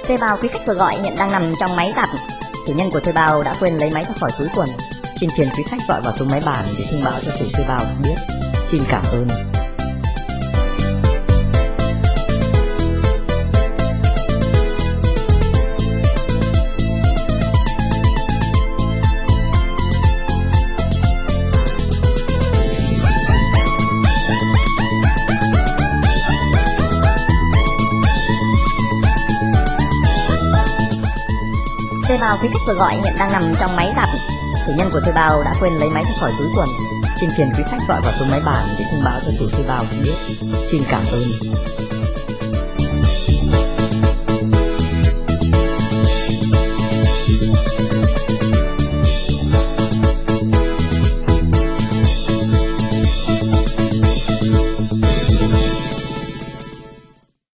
Thuê bao quý khách vừa gọi hiện đang nằm trong máy giặt. Chủ nhân của thuê bao đã quên lấy máy ra khỏi túi quần. Xin phiền quý khách gọi vào số máy bàn để thông báo cho chủ thuê bao biết. Xin cảm ơn. Thuê bao quý khách vừa gọi hiện đang nằm trong máy giặt. Chủ nhân của thuê bao đã quên lấy máy ra khỏi túi quần. Xin phiền quý khách gọi vào số máy bàn để thông báo cho chủ thuê bao biết. Xin cảm ơn.